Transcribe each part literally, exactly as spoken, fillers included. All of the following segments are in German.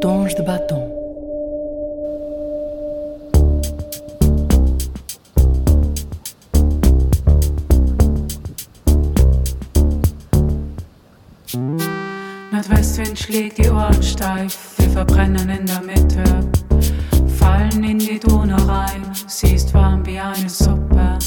Tons de batom. Nordwestwind schlägt die Ohren steif, wir verbrennen in der Mitte, fallen in die Donau rein, sie ist warm wie eine Suppe.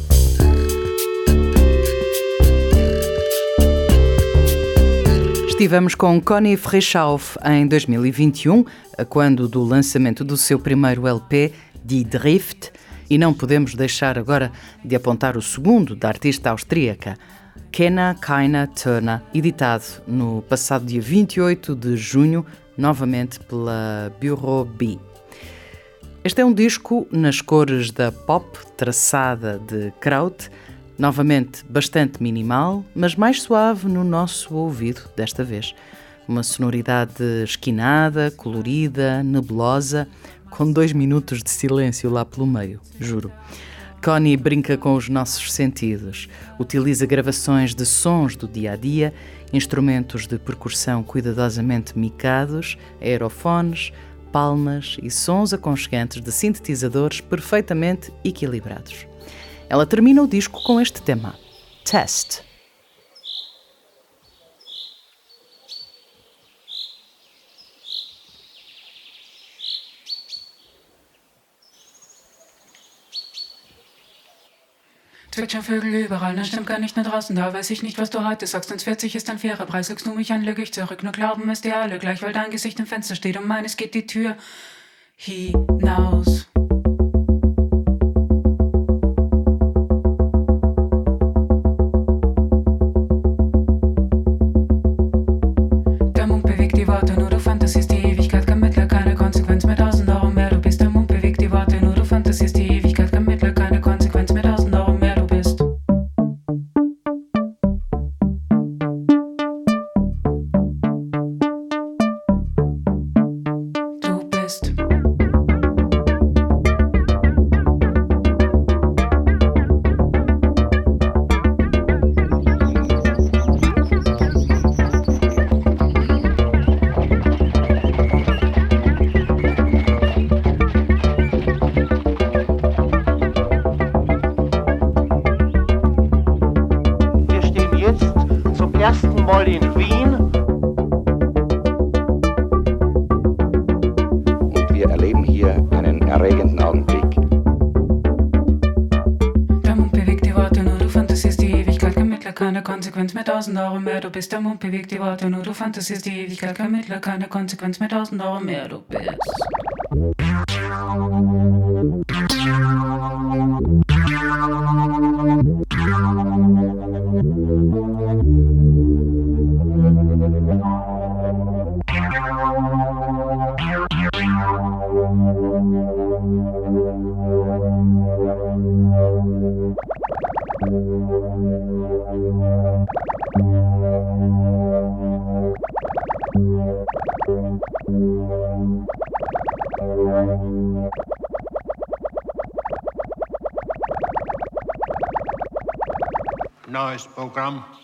Estivamos com Connie Freischalf em dois mil e vinte e um, quando do lançamento do seu primeiro L P, Die Drift, e não podemos deixar agora de apontar o segundo, da artista austríaca, Kenna Keina Turner, editado no passado dia vinte e oito de junho, novamente pela Bureau B. Este é um disco nas cores da pop, traçada de Kraut, novamente bastante minimal, mas mais suave no nosso ouvido desta vez. Uma sonoridade esquinada, colorida, nebulosa, com dois minutos de silêncio lá pelo meio, juro. Connie brinca com os nossos sentidos, utiliza gravações de sons do dia-a-dia, instrumentos de percussão cuidadosamente micados, aerofones, palmas e sons aconchegantes de sintetizadores perfeitamente equilibrados. Ela termina o disco com este tema, Test. Zwitschern Vögel überall, das stimmt gar nicht nur draußen, da weiß ich nicht, was du heute sagst, wenn's vierzig ist, ein fairer Preis, lügst du mich an, lüg ich zurück, nur glauben müsst ihr alle gleich, weil dein Gesicht im Fenster steht und meines geht die Tür hinaus. Der Mund bewegt die Worte, nur du fantasierst die Ewigkeit, kein Mittler, keine Konsequenz, mehr tausend Euro mehr, du bist. Der Mund bewegt die Worte, nur du fantasierst die Ewigkeit, kein Mittler, keine Konsequenz, mehr tausend Euro mehr, du bist. Du bist. Wir stehen jetzt zum ersten Mal in Wien. Und wir erleben hier einen erregenden Augenblick. Der Mund bewegt die Worte, nur du fantasierst die Ewigkeit, kein Mittler, keine Konsequenz, mehr tausend Euro mehr, du bist. Der Mund bewegt die Worte, nur du fantasierst die Ewigkeit, kein Mittler, keine Konsequenz, mehr tausend Euro mehr, du bist. Neues Programm.